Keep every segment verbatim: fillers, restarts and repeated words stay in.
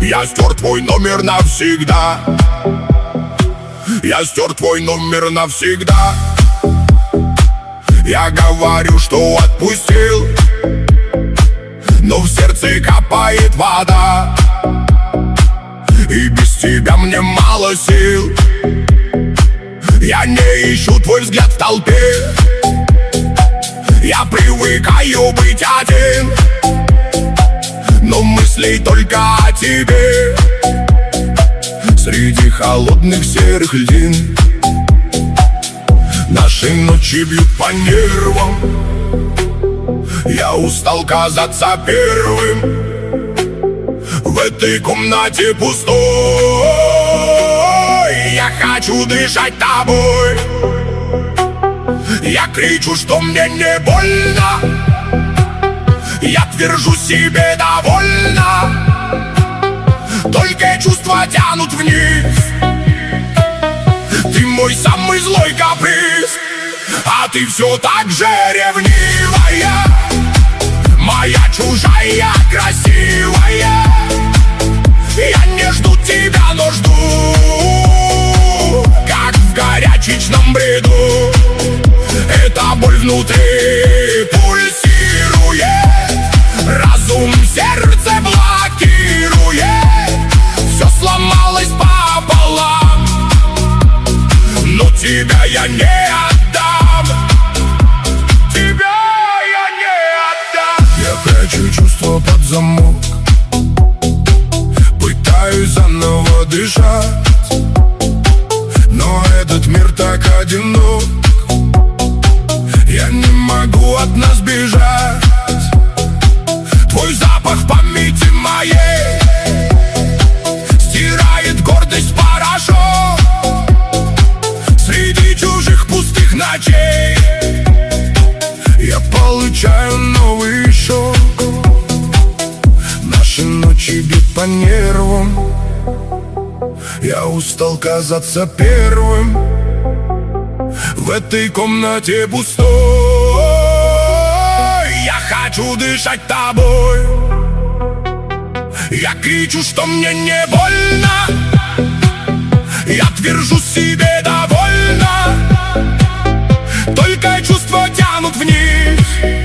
Я стер твой номер навсегда. Я стер твой номер навсегда. Я говорю, что отпустил, но в сердце капает вода. И без тебя мне мало сил. Я не ищу твой взгляд в толпе. Я привыкаю быть один, но мысли только о тебе. Среди холодных серых льдин наши ночи бьют по нервам. Я устал казаться первым в этой комнате пустой. Я хочу дышать тобой. Я кричу, что мне не больно. Я твержу себе довольно. Только чувства тянут вниз. Ты мой самый злой каприз, а ты все так же ревнивая. Моя чужая красивая. Я не жду тебя, но жду, как в горячечном бреду. Эта боль внутри пульсирует, разум сердце блокирует. Все сломалось пополам, но тебя я не отдам. Тебя я не отдам. Я прячу чувства под замок, пытаюсь заново дышать, но этот мир так одинок. Я не могу от нас бежать. Твой запах в памяти моей стирает гордость порошок. Среди чужих пустых ночей я получаю новый шок. Наши ночи бьют по нервам. Я устал казаться первым в этой комнате пустой. Я хочу дышать тобой. Я кричу, что мне не больно. Я твержу себе довольно. Только чувства тянут вниз.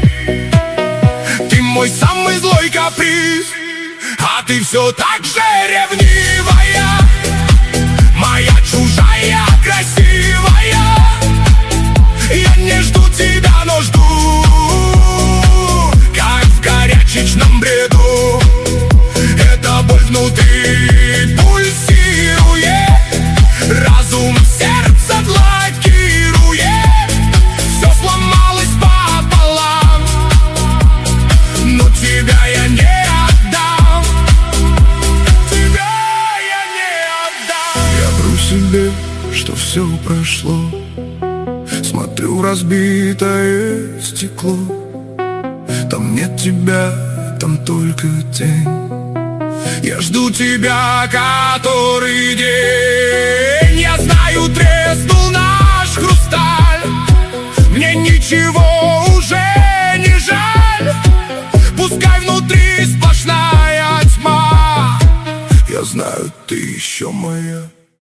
Ты мой самый злой каприз, а ты все так же ревнивая. Моя чужая красивая. Я не жду тебя, но жду, как в горячечном бреду. Эта боль внутри пульсирует, разум сердце блокирует. Все сломалось пополам, но тебя я не отдам. Тебя я не отдам. Я вру себе, что все прошло. Смотрю в разбитое стекло. Там нет тебя, там только тень. Я жду тебя который день. Я знаю, треснул наш хрусталь. Мне ничего уже не жаль. Пускай внутри сплошная тьма. Я знаю, ты еще моя.